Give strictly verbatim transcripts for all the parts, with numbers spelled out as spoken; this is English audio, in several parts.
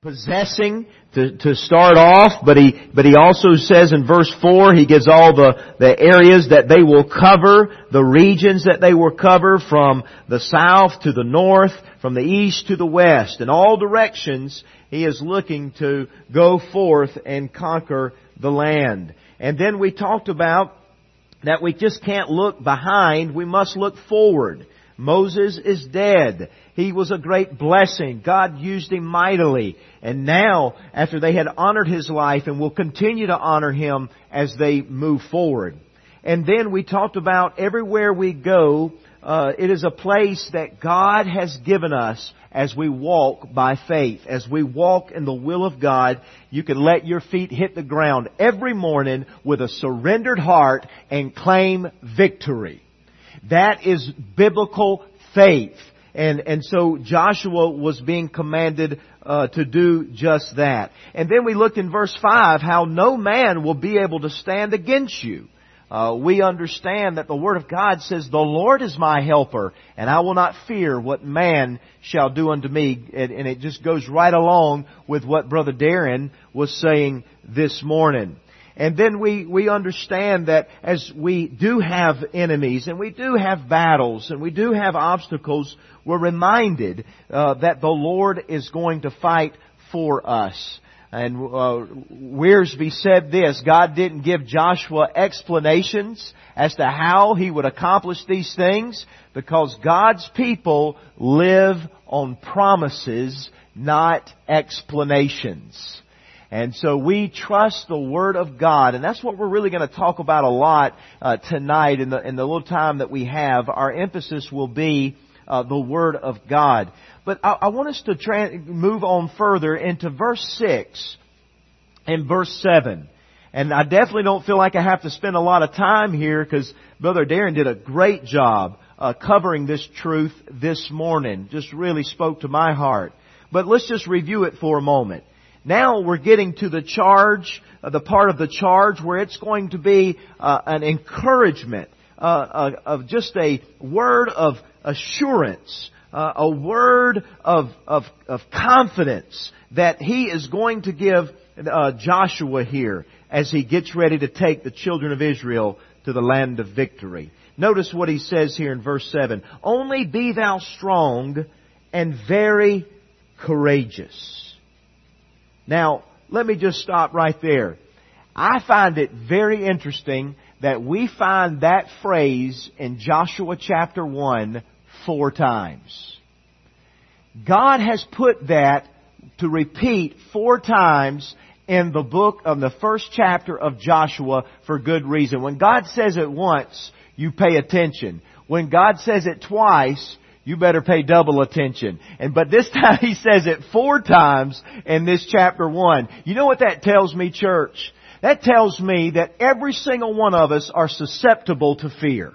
possessing to, to start off, but he, but he also says in verse four, he gives all the, the areas that they will cover, the regions that they will cover from the south to the north, from the east to the west. In all directions, he is looking to go forth and conquer the land. And then we talked about that we just can't look behind, we must look forward. Moses is dead. He was a great blessing. God used him mightily. And now, after they had honored his life and will continue to honor him as they move forward. And then we talked about everywhere we go, uh, it is a place that God has given us as we walk by faith. As we walk in the will of God, you can let your feet hit the ground every morning with a surrendered heart and claim victory. That is biblical faith. And, and so Joshua was being commanded uh, to do just that. And then we looked in verse five how no man will be able to stand against you. Uh, we understand that the Word of God says, the Lord is my helper, and I will not fear what man shall do unto me. And, and it just goes right along with what Brother Darren was saying this morning. And then we, we understand that as we do have enemies and we do have battles and we do have obstacles, we're reminded uh, that the Lord is going to fight for us. And uh, Wiersbe said this, God didn't give Joshua explanations as to how he would accomplish these things because God's people live on promises, not explanations. And so we trust the Word of God, and that's what we're really going to talk about a lot uh, tonight in the in the little time that we have. Our emphasis will be uh, the Word of God. But I, I want us to tra- move on further into verse six and verse seven. And I definitely don't feel like I have to spend a lot of time here because Brother Darren did a great job uh, covering this truth this morning. Just really spoke to my heart. But let's just review it for a moment. Now we're getting to the charge, uh, the part of the charge where it's going to be uh, an encouragement, uh, uh, of just a word of assurance, uh, a word of, of, of confidence that he is going to give uh, Joshua here as he gets ready to take the children of Israel to the land of victory. Notice what he says here in verse seven. Only be thou strong and very courageous. Now, let me just stop right there. I find it very interesting that we find that phrase in Joshua chapter one four times. God has put that to repeat four times in the book of the first chapter of Joshua for good reason. When God says it once, you pay attention. When God says it twice, you better pay double attention. And but this time he says it four times in this chapter one. You know what that tells me, church? That tells me that every single one of us are susceptible to fear.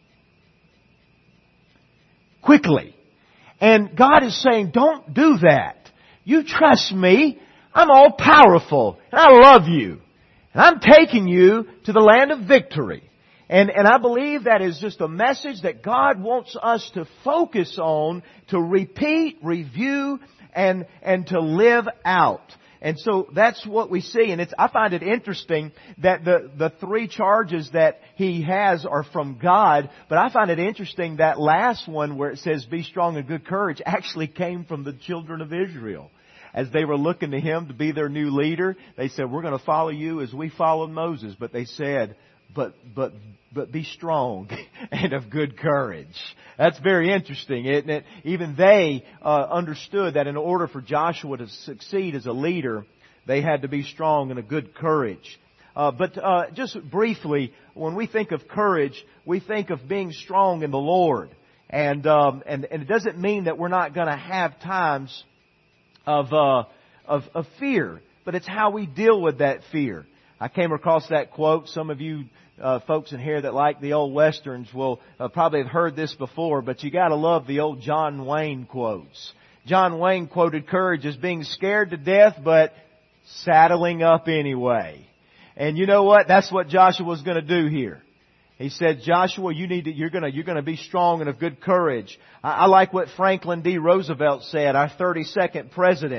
Quickly. And God is saying, don't do that. You trust me. I'm all powerful. And I love you. And I'm taking you to the land of victory. And, and I believe that is just a message that God wants us to focus on, to repeat, review, and, and to live out. And so that's what we see. And it's, I find it interesting that the, the three charges that he has are from God. But I find it interesting that last one where it says, be strong and good courage, actually came from the children of Israel. As they were looking to him to be their new leader, they said, we're going to follow you as we followed Moses. But they said, But, but, but be strong and of good courage. That's very interesting, isn't it? Even they uh, understood that in order for Joshua to succeed as a leader, they had to be strong and of good courage. Uh, but uh, just briefly, when we think of courage, we think of being strong in the Lord. And, um, and, and it doesn't mean that we're not going to have times of, uh, of, of fear, but it's how we deal with that fear. I came across that quote. Some of you uh, folks in here that like the old westerns will uh, probably have heard this before, but you got to love the old John Wayne quotes. John Wayne quoted courage as being scared to death, but saddling up anyway. And you know what? That's what Joshua was going to do here. He said, Joshua, you need to, you're going to, you're going to be strong and of good courage. I, I like what Franklin D. Roosevelt said, our thirty-second president.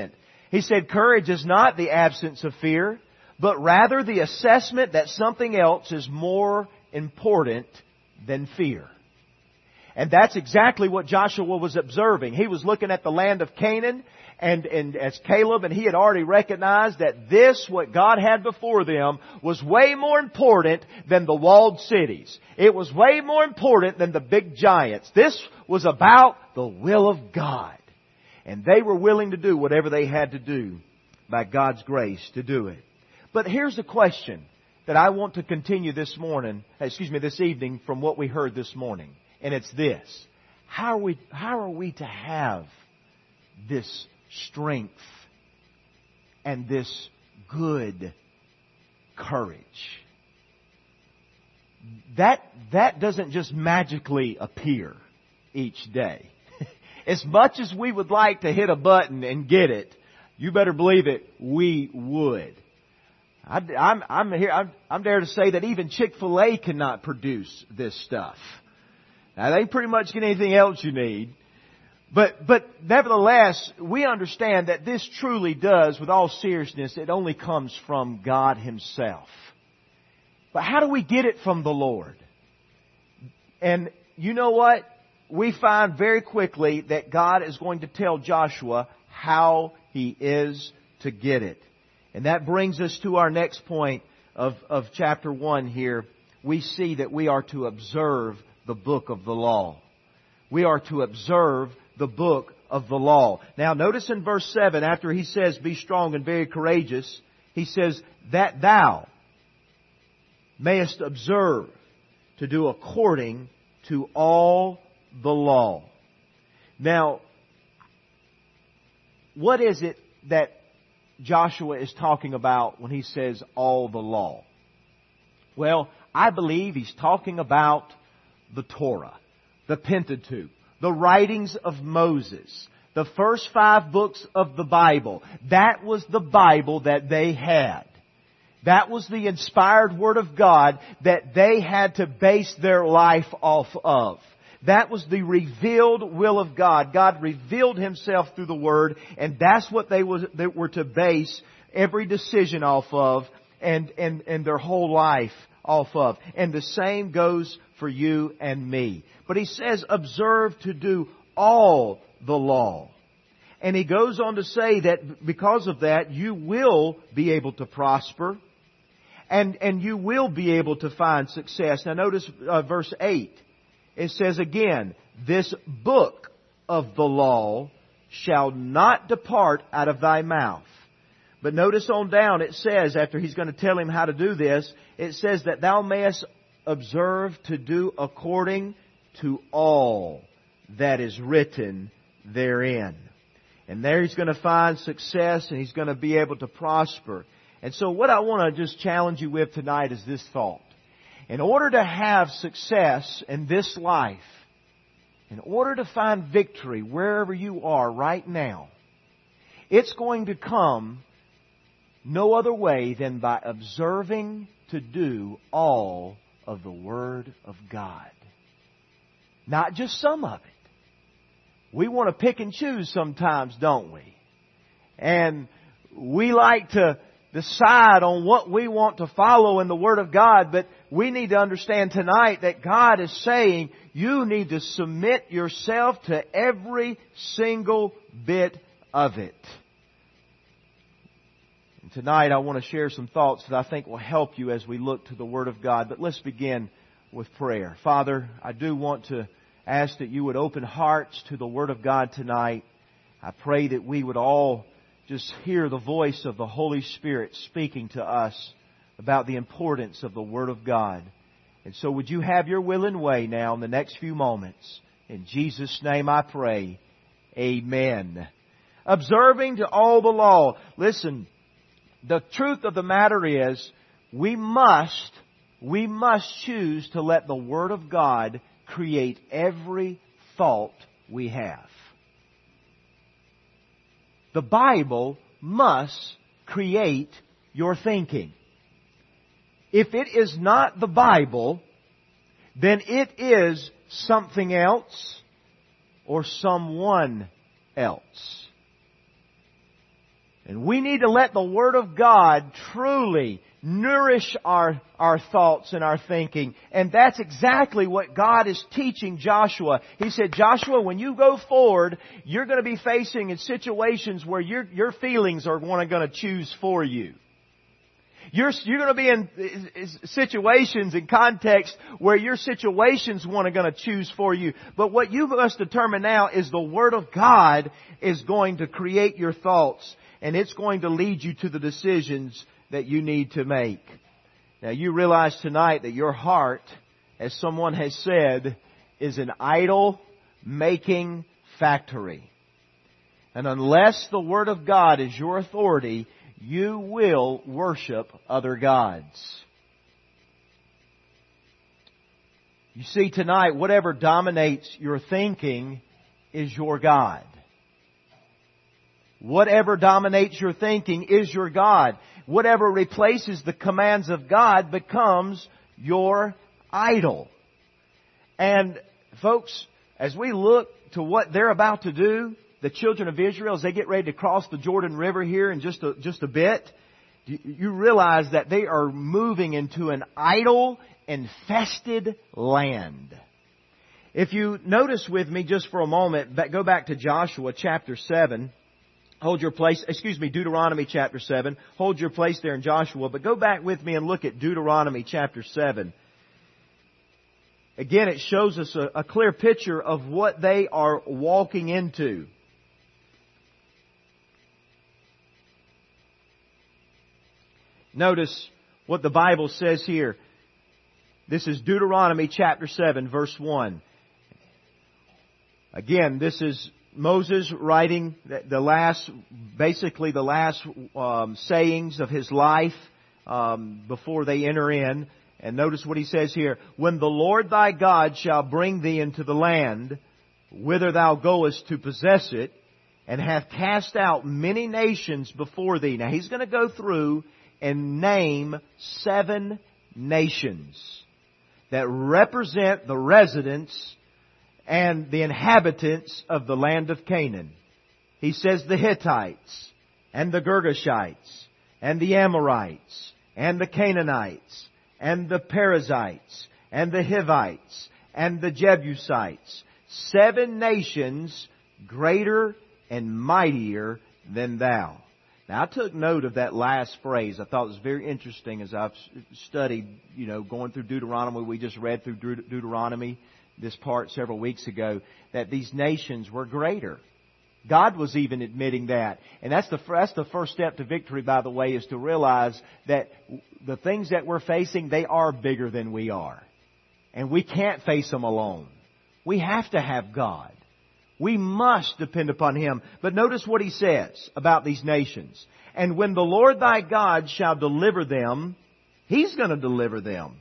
He said courage is not the absence of fear, but rather the assessment that something else is more important than fear. And that's exactly what Joshua was observing. He was looking at the land of Canaan, and, and as Caleb, and he had already recognized that this, what God had before them, was way more important than the walled cities. It was way more important than the big giants. This was about the will of God. And they were willing to do whatever they had to do by God's grace to do it. But here's the question that I want to continue this morning, excuse me, this evening from what we heard this morning. And it's this. How are we, how are we to have this strength and this good courage? That, that doesn't just magically appear each day. As much as we would like to hit a button and get it, you better believe it, we would. I, I'm, I'm here, I'm, I'm there to say that even Chick-fil-A cannot produce this stuff. Now, they pretty much get anything else you need. But, but nevertheless, we understand that this truly does, with all seriousness, it only comes from God Himself. But how do we get it from the Lord? And you know what? We find very quickly that God is going to tell Joshua how he is to get it. And that brings us to our next point of, of chapter one here. We see that we are to observe the book of the law. We are to observe the book of the law. Now notice in verse seven, after he says, be strong and very courageous, he says, that thou mayest observe to do according to all the law. Now, what is it that Joshua is talking about when he says all the law? Well, I believe he's talking about the Torah, the Pentateuch, the writings of Moses, the first five books of the Bible. That was the Bible that they had. That was the inspired Word of God that they had to base their life off of. That was the revealed will of God. God revealed Himself through the Word, and that's what they, was, they were to base every decision off of and, and, and their whole life off of. And the same goes for you and me. But He says, observe to do all the law. And He goes on to say that because of that, you will be able to prosper. And, and you will be able to find success. Now notice uh, verse eight. It says again, this book of the law shall not depart out of thy mouth. But notice on down it says, after he's going to tell him how to do this, it says that thou mayest observe to do according to all that is written therein. And there he's going to find success and he's going to be able to prosper. And so what I want to just challenge you with tonight is this thought. In order to have success in this life, in order to find victory wherever you are right now, it's going to come no other way than by observing to do all of the Word of God. Not just some of it. We want to pick and choose sometimes, don't we? And we like to decide on what we want to follow in the Word of God, but we need to understand tonight that God is saying you need to submit yourself to every single bit of it. And tonight I want to share some thoughts that I think will help you as we look to the Word of God. But let's begin with prayer. Father, I do want to ask that you would open hearts to the Word of God tonight. I pray that we would all just hear the voice of the Holy Spirit speaking to us about the importance of the Word of God. And so would you have your will and way now in the next few moments. In Jesus' name I pray. Amen. Observing to all the law. Listen, the truth of the matter is, we must, we must choose to let the Word of God create every thought we have. The Bible must create your thinking. If it is not the Bible, then it is something else or someone else. And we need to let the Word of God truly nourish our, our thoughts and our thinking. And that's exactly what God is teaching Joshua. He said, Joshua, when you go forward, you're going to be facing in situations where your, your feelings are going to choose for you. You're, you're going to be in situations and contexts where your situations want to going to choose for you. But what you must determine now is the Word of God is going to create your thoughts, and it's going to lead you to the decisions that you need to make. Now you realize tonight that your heart, as someone has said, is an idol-making factory. And unless the Word of God is your authority, you will worship other gods. You see, tonight, whatever dominates your thinking is your God. Whatever dominates your thinking is your God. Whatever replaces the commands of God becomes your idol. And folks, as we look to what they're about to do, the children of Israel, as they get ready to cross the Jordan River here in just a, just a bit, you realize that they are moving into an idol-infested land. If you notice with me just for a moment, go back to Joshua chapter seven. Hold your place, excuse me, Deuteronomy chapter seven. Hold your place there in Joshua, but go back with me and look at Deuteronomy chapter seven. Again, it shows us a, a clear picture of what they are walking into. Notice what the Bible says here. This is Deuteronomy chapter seven, verse one. Again, this is Moses writing the last, basically the last um, sayings of his life um, before they enter in. And notice what he says here. When the Lord thy God shall bring thee into the land, whither thou goest to possess it, and hath cast out many nations before thee. Now he's going to go through and name seven nations that represent the residents and the inhabitants of the land of Canaan. He says the Hittites, and the Girgashites, and the Amorites, and the Canaanites, and the Perizzites, and the Hivites, and the Jebusites. Seven nations greater and mightier than thou. Now, I took note of that last phrase. I thought it was very interesting as I've studied, you know, going through Deuteronomy. We just read through Deut- Deuteronomy, this part several weeks ago, that these nations were greater. God was even admitting that. And that's the, that's the first step to victory, by the way, is to realize that the things that we're facing, they are bigger than we are. And we can't face them alone. We have to have God. We must depend upon Him. But notice what He says about these nations. And when the Lord thy God shall deliver them, He's going to deliver them.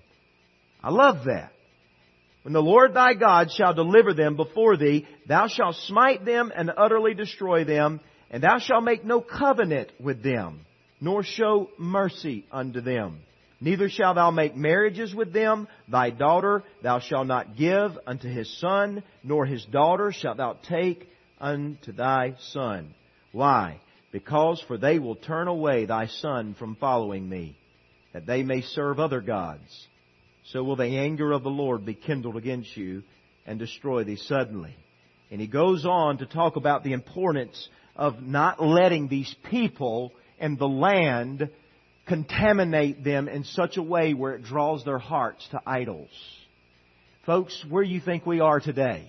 I love that. When the Lord thy God shall deliver them before thee, thou shalt smite them and utterly destroy them, and thou shalt make no covenant with them, nor show mercy unto them. Neither shalt thou make marriages with them. Thy daughter thou shalt not give unto his son, nor his daughter shalt thou take unto thy son. Why? Because for they will turn away thy son from following me, that they may serve other gods. So will the anger of the Lord be kindled against you and destroy thee suddenly. And he goes on to talk about the importance of not letting these people and the land contaminate them in such a way where it draws their hearts to idols. Folks, where do you think we are today?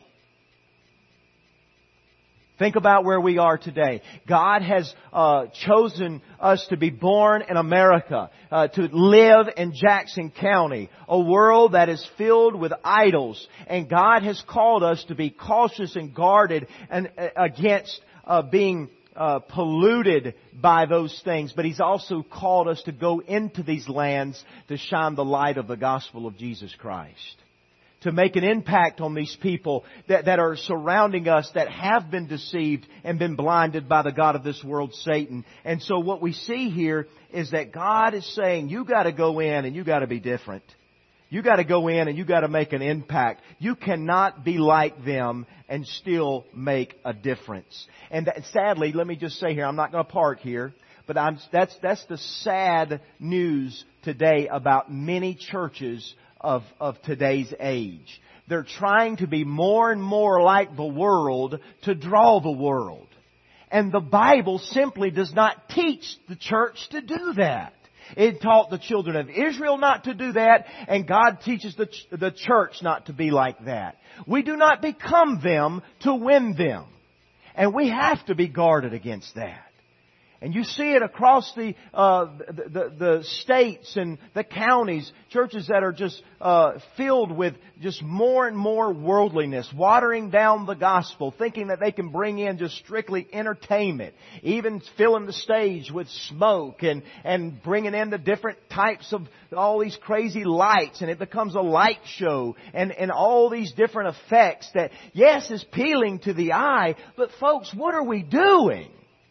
Think about where we are today. God has uh, chosen us to be born in America, uh, to live in Jackson County, a world that is filled with idols. And God has called us to be cautious and guarded and uh, against uh, being uh, polluted by those things. But He's also called us to go into these lands to shine the light of the gospel of Jesus Christ, to make an impact on these people that, that are surrounding us, that have been deceived and been blinded by the god of this world, Satan. And so what we see here is that God is saying, you got to go in and you got to be different. You got to go in and you got to make an impact. You cannot be like them and still make a difference. And that, sadly, let me just say here, I'm not going to park here, But I'm, that's, that's the sad news today about many churches of, of today's age. They're trying to be more and more like the world to draw the world. And the Bible simply does not teach the church to do that. It taught the children of Israel not to do that, and God teaches the, ch- the church not to be like that. We do not become them to win them. And we have to be guarded against that. And you see it across the, uh, the, the, the states and the counties, churches that are just uh, filled with just more and more worldliness, watering down the gospel, thinking that they can bring in just strictly entertainment, even filling the stage with smoke and, and bringing in the different types of all these crazy lights, and it becomes a light show and, and all these different effects that, yes, is appealing to the eye, but folks, what are we doing?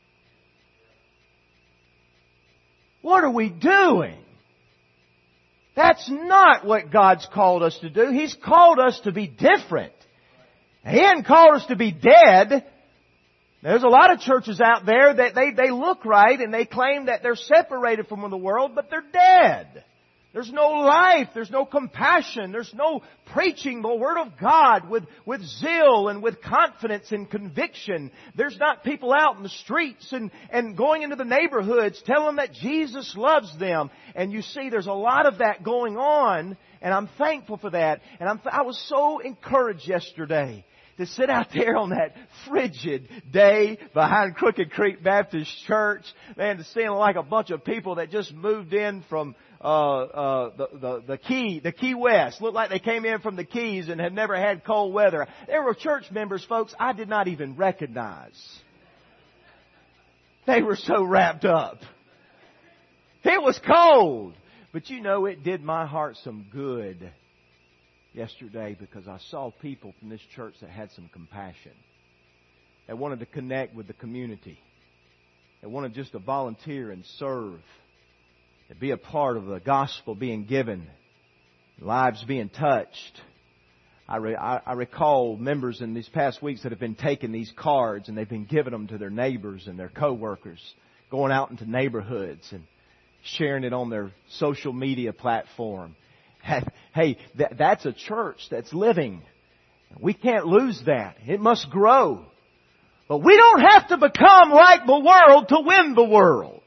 What are we doing? That's not what God's called us to do. He's called us to be different. He hasn't called us to be dead. There's a lot of churches out there that they, they look right and they claim that they're separated from the world, but they're dead. There's no life. There's no compassion. There's no preaching the Word of God with, with zeal and with confidence and conviction. There's not people out in the streets and, and going into the neighborhoods telling them that Jesus loves them. And you see, there's a lot of that going on, and I'm thankful for that. And I'm, I was so encouraged yesterday to sit out there on that frigid day behind Crooked Creek Baptist Church, man, to see like a bunch of people that just moved in from uh, uh, the, the, the Key, the Key West. Looked like they came in from the Keys and had never had cold weather. There were church members, folks, I did not even recognize. They were so wrapped up. It was cold. But you know, it did my heart some good yesterday because I saw people from this church that had some compassion, that wanted to connect with the community, that wanted just to volunteer and serve, to be a part of the gospel being given, lives being touched. I, re, I, I recall members in these past weeks that have been taking these cards and they've been giving them to their neighbors and their coworkers, going out into neighborhoods and sharing it on their social media platform. Hey, that, that's a church that's living. We can't lose that. It must grow. But we don't have to become like the world to win the world.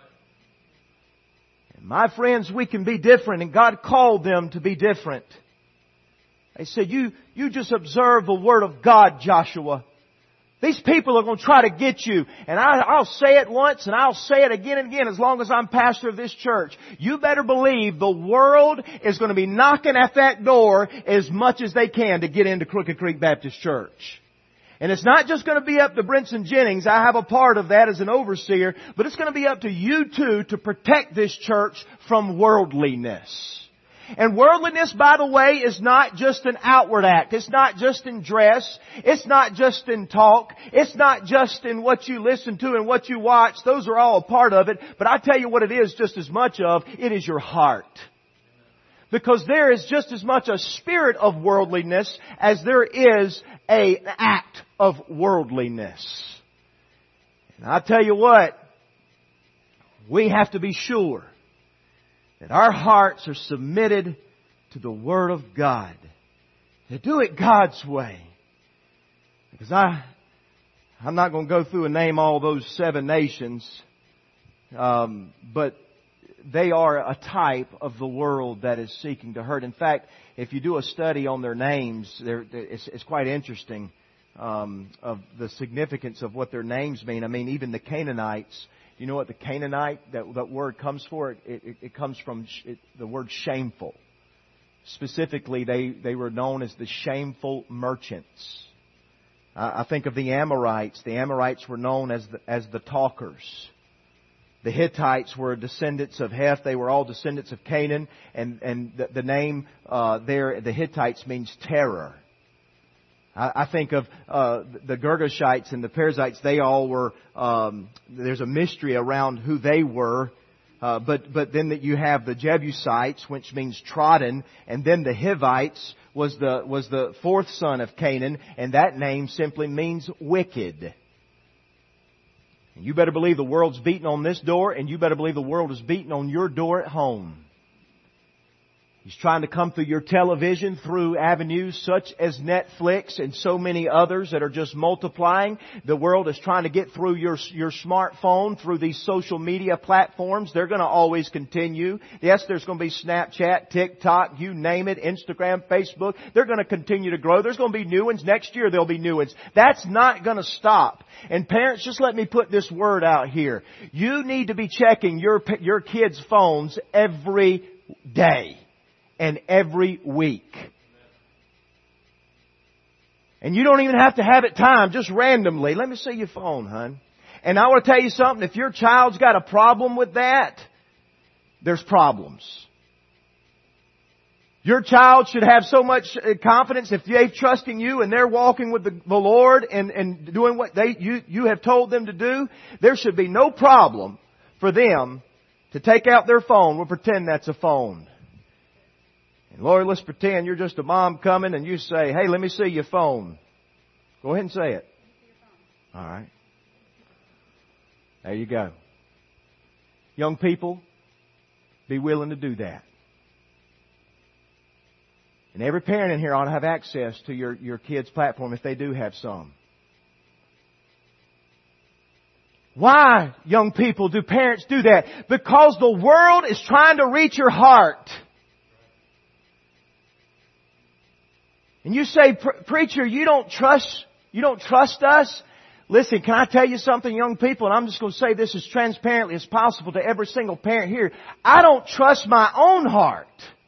And my friends, we can be different, and God called them to be different. They said, you, you just observe the Word of God, Joshua. These people are going to try to get you. And I, I'll say it once and I'll say it again and again as long as I'm pastor of this church. You better believe the world is going to be knocking at that door as much as they can to get into Crooked Creek Baptist Church. And it's not just going to be up to Brinson Jennings. I have a part of that as an overseer. But it's going to be up to you too to protect this church from worldliness. And worldliness, by the way, is not just an outward act. It's not just in dress. It's not just in talk. It's not just in what you listen to and what you watch. Those are all a part of it. But I tell you what it is just as much of. It is your heart. Because there is just as much a spirit of worldliness as there is a, an act of worldliness. And I tell you what, we have to be sure that our hearts are submitted to the Word of God. To do it God's way. Because I, I'm not going to go through and name all those seven nations. Um, but they are a type of the world that is seeking to hurt. In fact, if you do a study on their names, it's, it's quite interesting um, of the significance of what their names mean. I mean, even the Canaanites. You know what the Canaanite, that, that word comes for? It, it, it comes from it, the word shameful. Specifically, they, they were known as the shameful merchants. Uh, I think of the Amorites. The Amorites were known as the, as the talkers. The Hittites were descendants of Heth. They were all descendants of Canaan. And, and the, the name uh, there, the Hittites, means terror. I think of uh, the Girgashites and the Perizzites. They all were. Um, there's a mystery around who they were, uh, but but then that you have the Jebusites, which means trodden, and then the Hivites was the was the fourth son of Canaan, and that name simply means wicked. And you better believe the world's beating on this door, and you better believe the world is beating on your door at home. He's trying to come through your television, through avenues such as Netflix and so many others that are just multiplying. The world is trying to get through your, your smartphone, through these social media platforms. They're going to always continue. Yes, there's going to be Snapchat, TikTok, you name it, Instagram, Facebook. They're going to continue to grow. There's going to be new ones. Next year there'll be new ones. That's not going to stop. And parents, just let me put this word out here. You need to be checking your, your kids' phones every day. And every week. And you don't even have to have it timed, just randomly. Let me see your phone, hon. And I want to tell you something, if your child's got a problem with that, there's problems. Your child should have so much confidence if they're trusting you and they're walking with the, the Lord and, and doing what they you, you have told them to do. There should be no problem for them to take out their phone and pretend that's a phone. And Lord, let's pretend you're just a mom coming and you say, hey, let me see your phone. Go ahead and say it. All right. There you go. Young people, be willing to do that. And every parent in here ought to have access to your, your kids' platform if they do have some. Why, young people, do parents do that? Because the world is trying to reach your heart. And you say, preacher, you don't trust, you don't trust us? Listen, can I tell you something, young people? And I'm just going to say this as transparently as possible to every single parent here. I don't trust my own heart.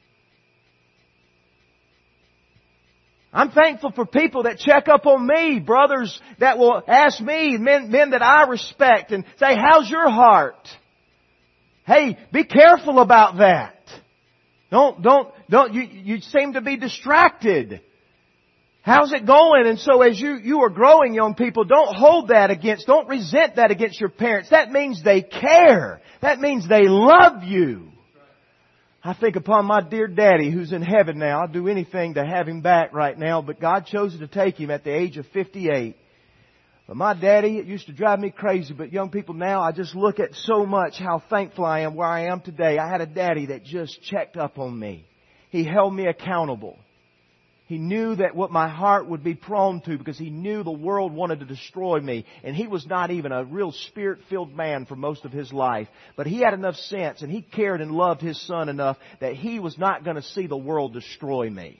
I'm thankful for people that check up on me, brothers that will ask me, men, men that I respect, and say, how's your heart? Hey, be careful about that. Don't, don't, don't, you, you seem to be distracted. How's it going? And so as you, you are growing, young people, don't hold that against, don't resent that against your parents. That means they care. That means they love you. I think upon my dear daddy who's in heaven now. I'd do anything to have him back right now, but God chose to take him at the age of fifty-eight. But my daddy, it used to drive me crazy, but young people now, I just look at so much how thankful I am where I am today. I had a daddy that just checked up on me. He held me accountable. He knew that what my heart would be prone to because he knew the world wanted to destroy me. And he was not even a real spirit-filled man for most of his life. But he had enough sense and he cared and loved his son enough that he was not going to see the world destroy me.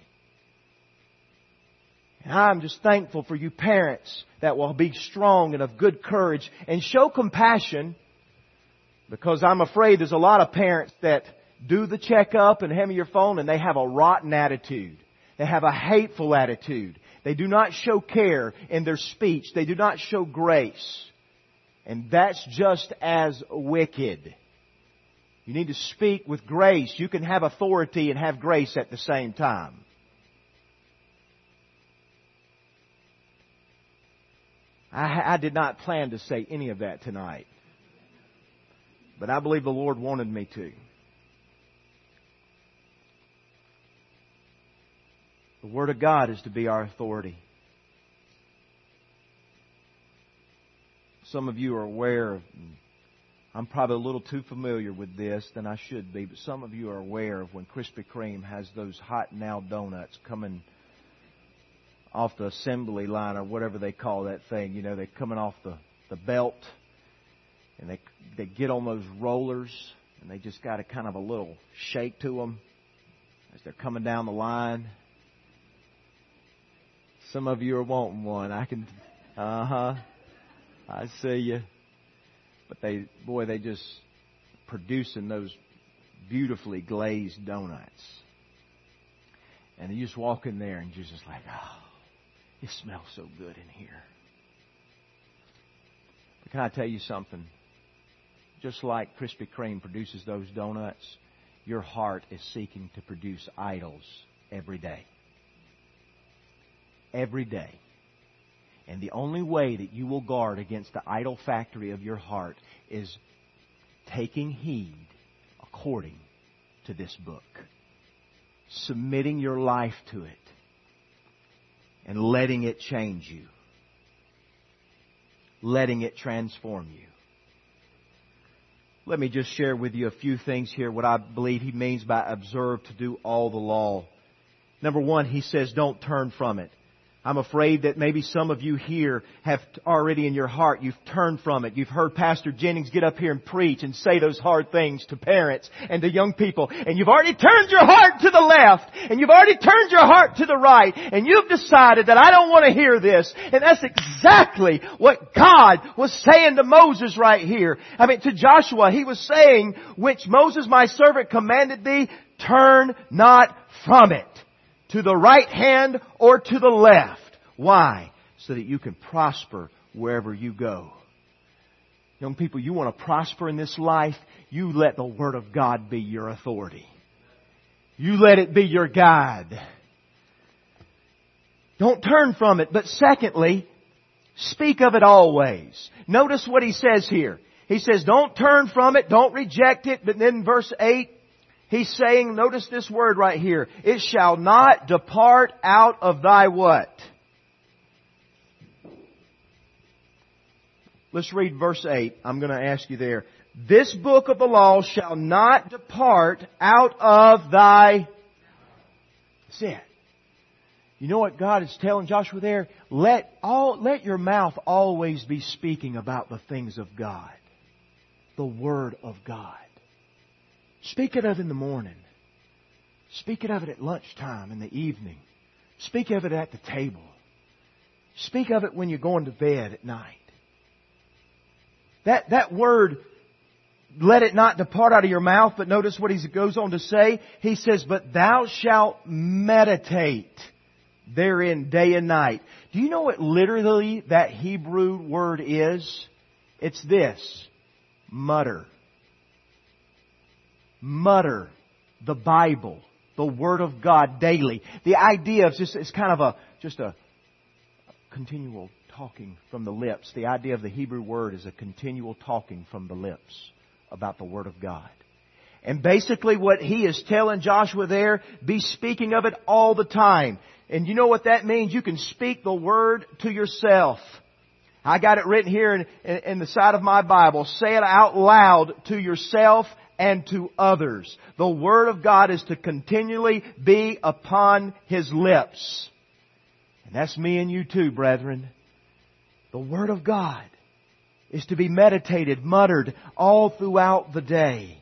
And I'm just thankful for you parents that will be strong and of good courage and show compassion, because I'm afraid there's a lot of parents that do the checkup and hand me your phone and they have a rotten attitude. They have a hateful attitude. They do not show care in their speech. They do not show grace. And that's just as wicked. You need to speak with grace. You can have authority and have grace at the same time. I, I did not plan to say any of that tonight. But I believe the Lord wanted me to. The Word of God is to be our authority. Some of you are aware of, I'm probably a little too familiar with this than I should be, but some of you are aware of when Krispy Kreme has those hot now donuts coming off the assembly line or whatever they call that thing. You know, they're coming off the, the belt and they, they get on those rollers and they just got a kind of a little shake to them as they're coming down the line. Some of you are wanting one. I can, uh-huh. I see you. But they, boy, they just producing those beautifully glazed donuts. And you just walk in there and you're just like, oh, it smells so good in here. But can I tell you something? Just like Krispy Kreme produces those donuts, your heart is seeking to produce idols every day. Every day. And the only way that you will guard against the idol factory of your heart is taking heed according to this book. Submitting your life to it. And letting it change you. Letting it transform you. Let me just share with you a few things here, what I believe He means by observe to do all the law. Number one, He says don't turn from it. I'm afraid that maybe some of you here have already in your heart, you've turned from it. You've heard Pastor Jennings get up here and preach and say those hard things to parents and to young people. And you've already turned your heart to the left. And you've already turned your heart to the right. And you've decided that I don't want to hear this. And that's exactly what God was saying to Moses right here. I mean, to Joshua, He was saying, which Moses my servant commanded thee, turn not from it. To the right hand or to the left. Why? So that you can prosper wherever you go. Young people, you want to prosper in this life? You let the Word of God be your authority. You let it be your guide. Don't turn from it. But secondly, speak of it always. Notice what He says here. He says, don't turn from it, don't reject it. But then verse eight, He's saying, notice this word right here. It shall not depart out of thy what? Let's read verse eight. I'm going to ask you there. This book of the law shall not depart out of thy... That's it. You know what God is telling Joshua there? Let all, let your mouth always be speaking about the things of God. The Word of God. Speak it of it in the morning. Speak it of it at lunchtime, in the evening. Speak of it at the table. Speak of it when you're going to bed at night. That, that word, let it not depart out of your mouth, but notice what he goes on to say. He says, but thou shalt meditate therein day and night. Do you know what literally that Hebrew word is? It's this. Mutter. Mutter the Bible, the Word of God daily. The idea of just, it's kind of a, just a continual talking from the lips. The idea of the Hebrew word is a continual talking from the lips about the Word of God. And basically what he is telling Joshua there, be speaking of it all the time. And you know what that means? You can speak the Word to yourself. I got it written here in, in, in the side of my Bible. Say it out loud to yourself and to others. The Word of God is to continually be upon His lips. And that's me and you too, brethren. The Word of God is to be meditated, muttered all throughout the day.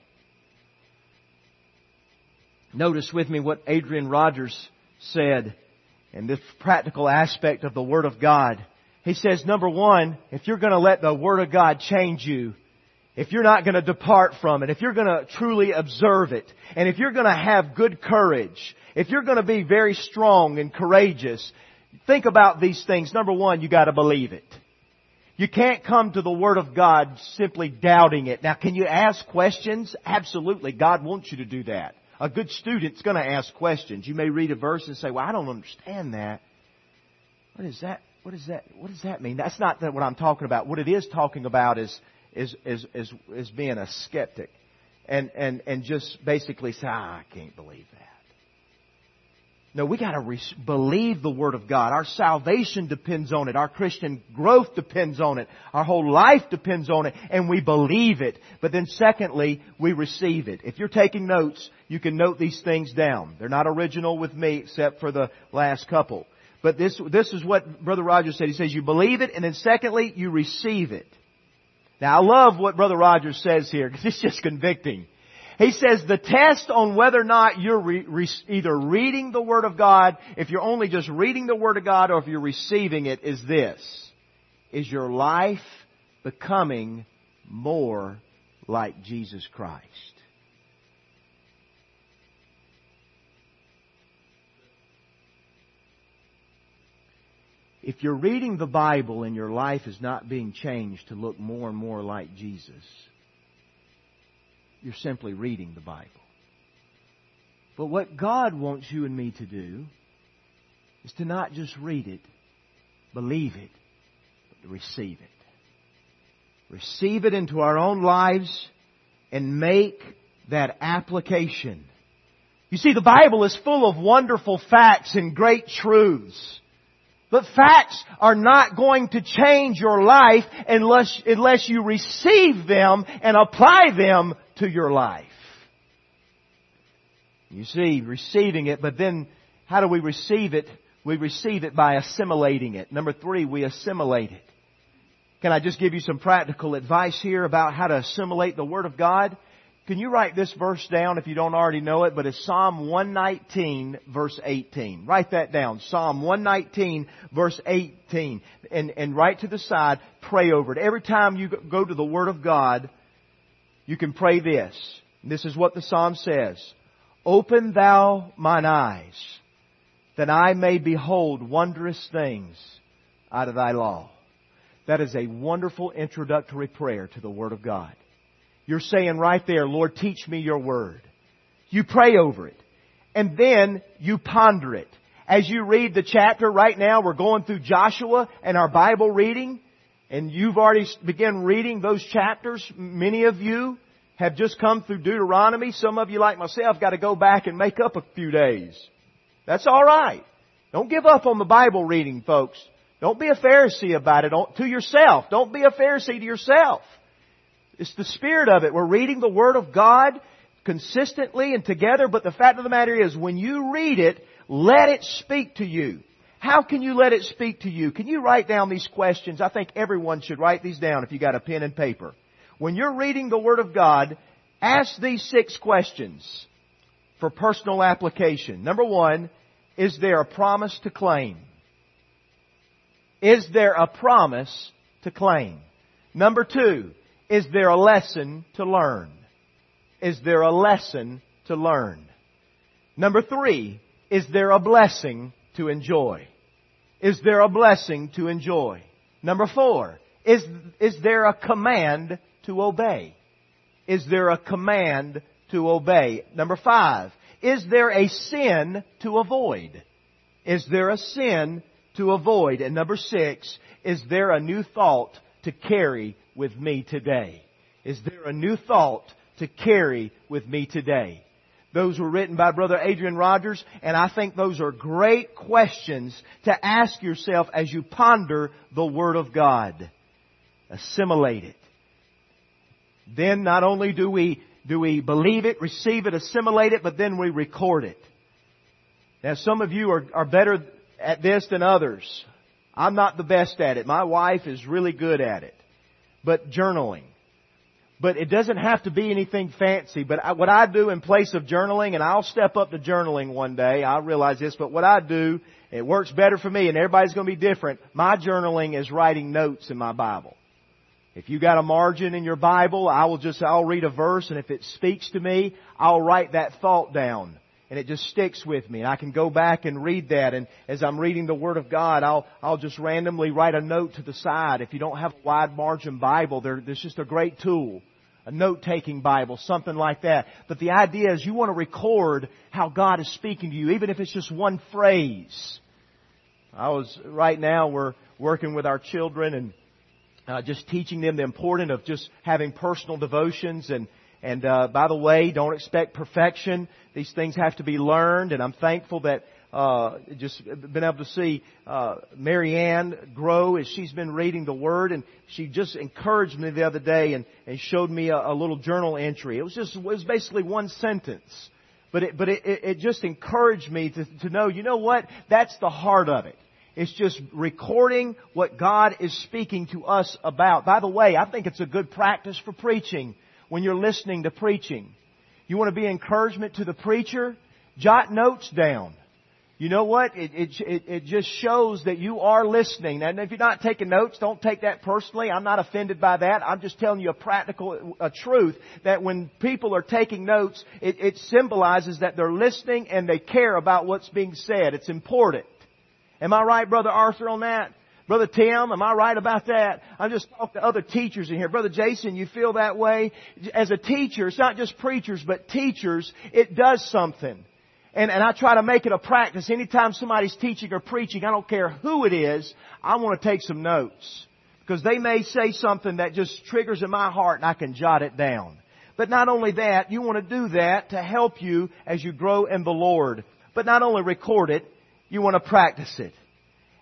Notice with me what Adrian Rogers said in this practical aspect of the Word of God. He says, number one, if you're going to let the Word of God change you, if you're not going to depart from it, if you're going to truly observe it, and if you're going to have good courage, if you're going to be very strong and courageous, think about these things. Number one, you got to believe it. You can't come to the Word of God simply doubting it. Now, can you ask questions? Absolutely. God wants you to do that. A good student's going to ask questions. You may read a verse and say, well, I don't understand that. What is that? What is that? What does that mean? That's not what I'm talking about. What it is talking about is is is is, is being a skeptic, and and and just basically say, ah, I can't believe that. No, we got to re- believe the Word of God. Our salvation depends on it. Our Christian growth depends on it. Our whole life depends on it, and we believe it. But then, secondly, we receive it. If you're taking notes, you can note these things down. They're not original with me, except for the last couple. But this this is what Brother Rogers said. He says you believe it, and then secondly, you receive it. Now, I love what Brother Rogers says here, because it's just convicting. He says the test on whether or not you're re- re- either reading the Word of God, if you're only just reading the Word of God, or if you're receiving it, is this. Is your life becoming more like Jesus Christ? If you're reading the Bible and your life is not being changed to look more and more like Jesus, you're simply reading the Bible. But what God wants you and me to do is to not just read it, believe it, but to receive it. Receive it into our own lives and make that application. You see, the Bible is full of wonderful facts and great truths. But facts are not going to change your life unless, unless you receive them and apply them to your life. You see, receiving it, but then how do we receive it? We receive it by assimilating it. Number three, we assimilate it. Can I just give you some practical advice here about how to assimilate the Word of God? Can you write this verse down if you don't already know it? But it's Psalm one nineteen, verse eighteen. Write that down. Psalm one nineteen, verse eighteen. And, and right to the side, pray over it. Every time you go to the Word of God, you can pray this. This is what the Psalm says. Open thou mine eyes, that I may behold wondrous things out of thy law. That is a wonderful introductory prayer to the Word of God. You're saying right there, Lord, teach me your Word. You pray over it. And then you ponder it. As you read the chapter right now, we're going through Joshua and our Bible reading. And you've already begun reading those chapters. Many of you have just come through Deuteronomy. Some of you, like myself, got to go back and make up a few days. That's all right. Don't give up on the Bible reading, folks. Don't be a Pharisee about it to yourself. Don't be a Pharisee to yourself. It's the spirit of it. We're reading the Word of God consistently and together, but the fact of the matter is, when you read it, let it speak to you. How can you let it speak to you? Can you write down these questions? I think everyone should write these down if you got a pen and paper. When you're reading the Word of God, ask these six questions for personal application. Number one, is there a promise to claim? Is there a promise to claim? Number two, is there a lesson to learn? Is there a lesson to learn? Number three, is there a blessing to enjoy? Is there a blessing to enjoy? Number four, is, is there a command to obey? Is there a command to obey? Number five, is there a sin to avoid? Is there a sin to avoid? And number six, is there a new thought to carry with me today? Is there a new thought to carry with me today? Those were written by Brother Adrian Rogers, and I think those are great questions to ask yourself as you ponder the Word of God. Assimilate it. Then not only do we do we believe it, receive it, assimilate it, but then we record it. Now some of you are, are better at this than others. I'm not the best at it. My wife is really good at it. But journaling. But it doesn't have to be anything fancy. But I, what I do in place of journaling, and I'll step up to journaling one day, I realize this, but what I do, it works better for me, and everybody's going to be different. My journaling is writing notes in my Bible. If you got a margin in your Bible, I will just, I'll read a verse, and if it speaks to me, I'll write that thought down. And it just sticks with me. And I can go back and read that. And as I'm reading the Word of God, I'll I'll just randomly write a note to the side. If you don't have a wide margin Bible, there, there's just a great tool. A note-taking Bible, something like that. But the idea is you want to record how God is speaking to you, even if it's just one phrase. I was, right now, we're working with our children and uh, just teaching them the importance of just having personal devotions. And And uh, by the way, don't expect perfection. These things have to be learned, and I'm thankful that uh, just been able to see uh, Mary Ann grow as she's been reading the Word, and she just encouraged me the other day and, and showed me a, a little journal entry. It was just it was basically one sentence, but it, but it, it just encouraged me to, to know, you know what? That's the heart of it. It's just recording what God is speaking to us about. By the way, I think it's a good practice for preaching. When you're listening to preaching, you want to be encouragement to the preacher, jot notes down. You know what? It, it, it, it just shows that you are listening. And if you're not taking notes, don't take that personally. I'm not offended by that. I'm just telling you a practical a truth that when people are taking notes, it, it symbolizes that they're listening and they care about what's being said. It's important. Am I right, Brother Arthur, on that? Brother Tim, am I right about that? I'm just talking to other teachers in here. Brother Jason, you feel that way? As a teacher, it's not just preachers, but teachers, it does something. And, and I try to make it a practice. Anytime somebody's teaching or preaching, I don't care who it is, I want to take some notes. Because they may say something that just triggers in my heart and I can jot it down. But not only that, you want to do that to help you as you grow in the Lord. But not only record it, you want to practice it.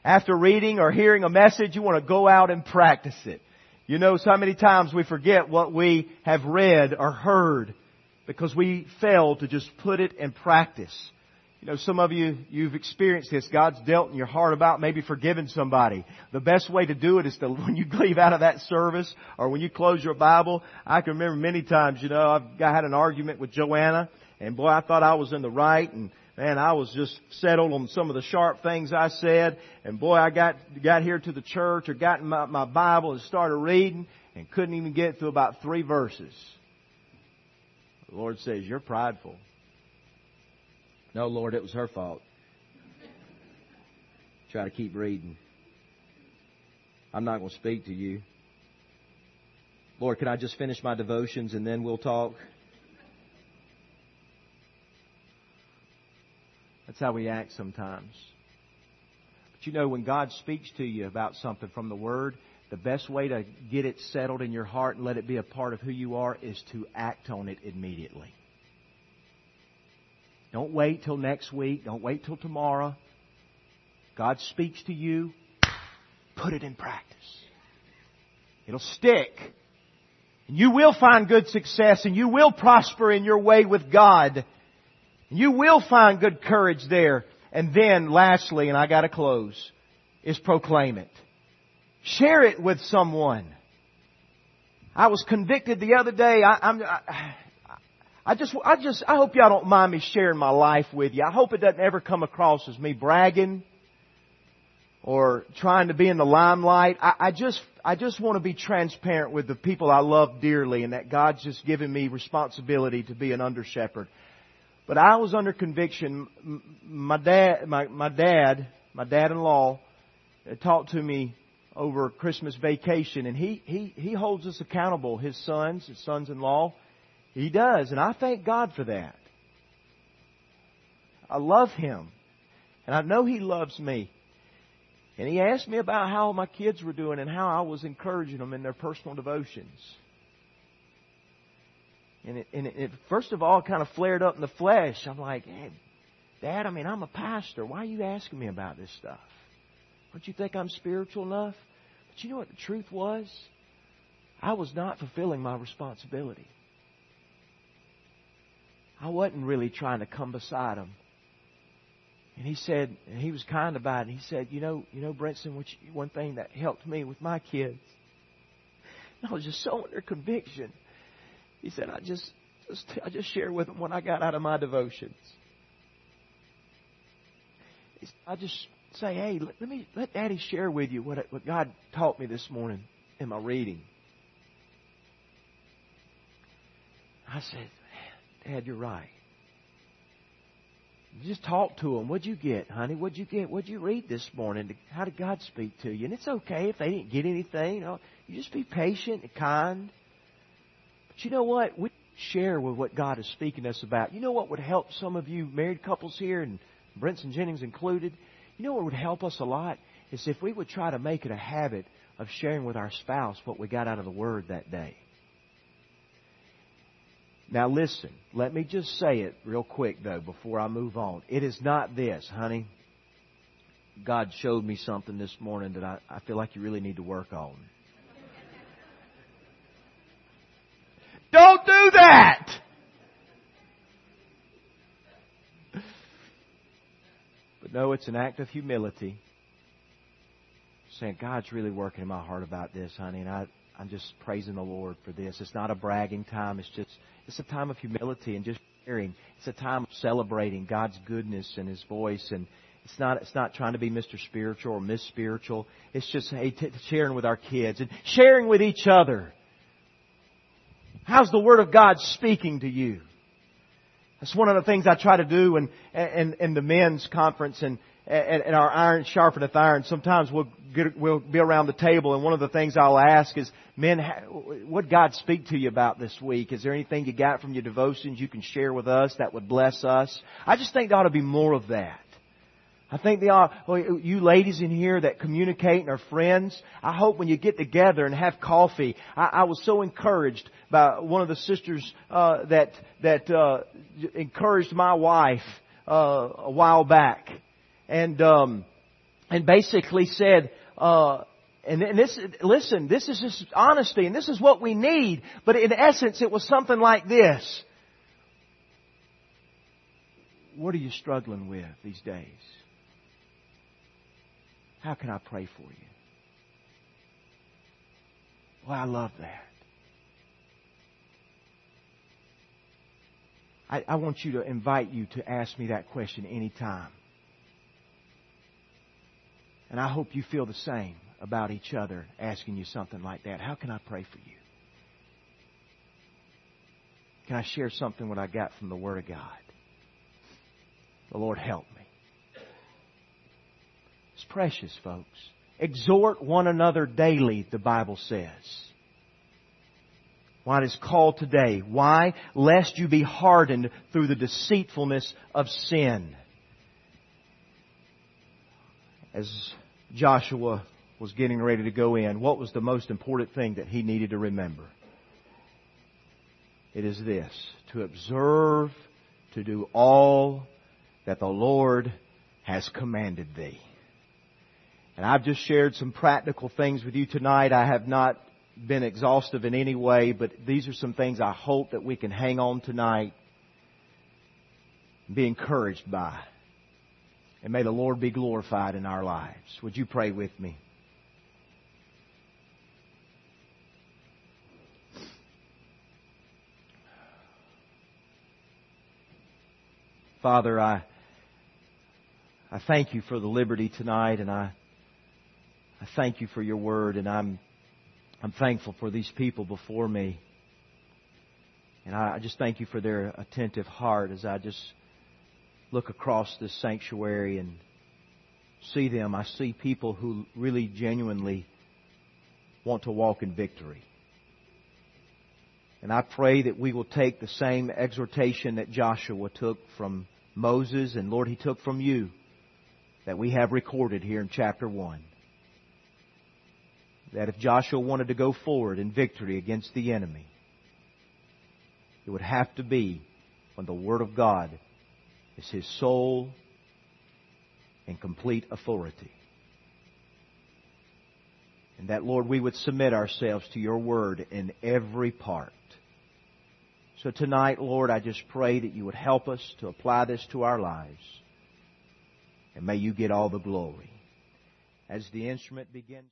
After reading or hearing a message, you want to go out and practice it. You know, so many times we forget what we have read or heard because we fail to just put it in practice. You know, some of you, you've experienced this. God's dealt in your heart about maybe forgiving somebody. The best way to do it is to, when you leave out of that service or when you close your Bible. I can remember many times, you know, I've I had an argument with Joanna, and boy, I thought I was in the right, and man, I was just settled on some of the sharp things I said. And boy, I got got here to the church or got in my, my Bible and started reading and couldn't even get through about three verses. The Lord says, "You're prideful." No, Lord, it was her fault. Try to keep reading. I'm not going to speak to you. Lord, can I just finish my devotions and then we'll talk? That's how we act sometimes. But you know, when God speaks to you about something from the Word, the best way to get it settled in your heart and let it be a part of who you are is to act on it immediately. Don't wait till next week. Don't wait till tomorrow. God speaks to you. Put it in practice. It'll stick. And you will find good success and you will prosper in your way with God. And you will find good courage there. And then lastly, and I got to close, is proclaim it. Share it with someone. I was convicted the other day. I, I'm... I, I just, I just, I hope y'all don't mind me sharing my life with you. I hope it doesn't ever come across as me bragging or trying to be in the limelight. I, I just, I just want to be transparent with the people I love dearly and that God's just given me responsibility to be an under shepherd. But I was under conviction. My dad, my, my dad, my dad-in-law talked to me over Christmas vacation, and he, he, he holds us accountable, his sons, his sons-in-law. He does, and I thank God for that. I love him, and I know he loves me. And he asked me about how my kids were doing and how I was encouraging them in their personal devotions. And it, and it, it first of all kind of flared up in the flesh. I'm like, hey, Dad, I mean, I'm a pastor. Why are you asking me about this stuff? Don't you think I'm spiritual enough? But you know what the truth was? I was not fulfilling my responsibility. I wasn't really trying to come beside him. And he said, and he was kind about it. He said, you know, you know, Brinson, which one thing that helped me with my kids. And I was just so under conviction. He said, I just, just, I just shared with them when I got out of my devotions. He said, I just say, hey, let, let me let Daddy share with you what what God taught me this morning in my reading. I said, Dad, you're right. Just talk to them. What'd you get, honey? What'd you get? What'd you read this morning? How did God speak to you? And it's okay if they didn't get anything. You know, you just be patient and kind. But you know what? We share with what God is speaking to us about. You know what would help some of you married couples here, and Brinson Jennings included? You know what would help us a lot? Is if we would try to make it a habit of sharing with our spouse what we got out of the Word that day. Now listen, let me just say it real quick though before I move on. It is not this, honey. God showed me something this morning that I, I feel like you really need to work on. Don't do that! But no, it's an act of humility. Saying, God's really working in my heart about this, honey, and I, I'm just praising the Lord for this. It's not a bragging time. It's just, it's a time of humility and just sharing. It's a time of celebrating God's goodness and His voice. And it's not, it's not trying to be Mister Spiritual or Miss Spiritual. It's just, hey, t- sharing with our kids and sharing with each other. How's the Word of God speaking to you? That's one of the things I try to do in, in, in the men's conference and, and, and our iron sharpeneth iron. Sometimes we'll get, we'll be around the table, and one of the things I'll ask is, men, what did God speak to you about this week? Is there anything you got from your devotions you can share with us that would bless us? I just think there ought to be more of that. I think they are, you ladies in here that communicate and are friends, I hope when you get together and have coffee, I, I was so encouraged by one of the sisters uh, that that uh, encouraged my wife uh, a while back. And um, and basically said, uh, and, and this, listen, this is just honesty, and this is what we need. But in essence, it was something like this. What are you struggling with these days? How can I pray for you? Well, I love that. I, I want you to invite you to ask me that question anytime. And I hope you feel the same about each other asking you something like that. How can I pray for you? Can I share something what I got from the Word of God? The Lord help me. It's precious, folks. Exhort one another daily, the Bible says. Why it is called today. Why? Lest you be hardened through the deceitfulness of sin. As Joshua was getting ready to go in, what was the most important thing that he needed to remember? It is this: to observe, to do all that the Lord has commanded thee. And I've just shared some practical things with you tonight. I have not been exhaustive in any way, but these are some things I hope that we can hang on tonight and be encouraged by. And may the Lord be glorified in our lives. Would you pray with me? Father, I I thank you for the liberty tonight, and I I thank you for your word, and I'm I'm thankful for these people before me. And I just thank you for their attentive heart as I just look across this sanctuary and see them. I see people who really genuinely want to walk in victory. And I pray that we will take the same exhortation that Joshua took from Moses, and Lord, he took from you, that we have recorded here in chapter one. That if Joshua wanted to go forward in victory against the enemy, it would have to be when the Word of God is his sole and complete authority. And that, Lord, we would submit ourselves to your Word in every part. So tonight, Lord, I just pray that you would help us to apply this to our lives. And may you get all the glory. As the instrument begins...